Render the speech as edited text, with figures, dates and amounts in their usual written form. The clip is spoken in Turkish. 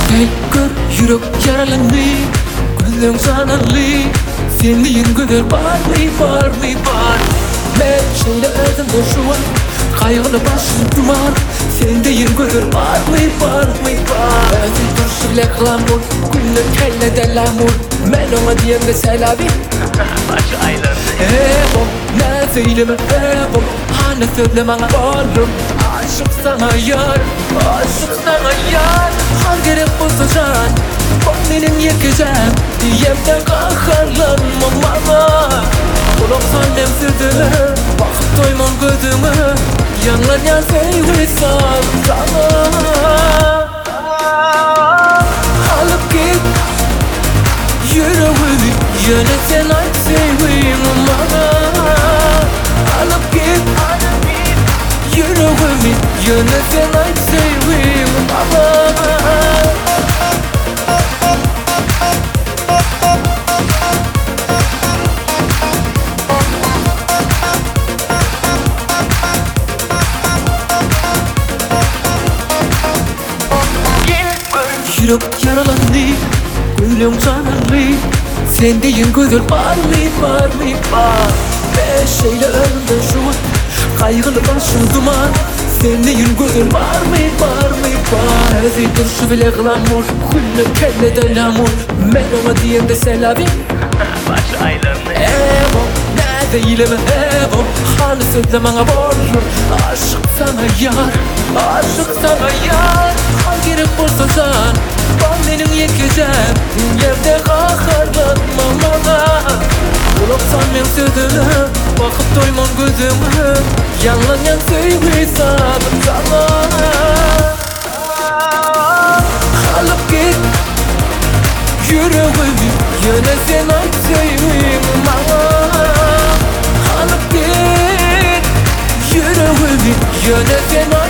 Gel gör yürek yaralandı, gözüm kanalı. Sen deyin güzel var mı var mı var. Ben şeyle özümde şu an, kaygılı başım duman. Sen deyin güzel var mı var mı var. Özüm duruşu bile kılamur, günlük kelle de lamur. Ben ona diyem de selavi. Başı aylandı. Evo, ne söyleme evo, hani söyleme varım. Aşık sana yar, aşık sana yar. Her gerek bulsacan, bak benim yekeceğim. Diyem de kaharlanma bana. Kulaksan emzirdi, bakıp doymam gözümü. Yanlar yan sevgisam sana. Alıp git yüreğimi, yönetsen ait sevgim bana. Alıp git yüreğimi, yönetsen ait sevgim bana. Yürek yaralandı, gülüm kanalı. Sen deyin güzel var mı var mı var. Beşeyle önümde şu an, kaygılı başım duman. Sen deyin güzel var mı var mı var. Özü duruşu bile kılamur, günlük kelle de lamur. Ben ona diyem de selavi. Başı aylandı. Evo, ne değilim evo, hani söylemene varım. Aşık sana yar, aşık sana yar. Hangi gerek bulsa can, ben benim yekeceğim. Dünyamda kaharlanma bana. Kulaksan men sözünü, bakıp doymam gözümü. Yanlayan sevgisam sana. Alıp git yüreğimi, yönetsen ait sevgim bana. Alıp git yüreğimi, yönetsen ait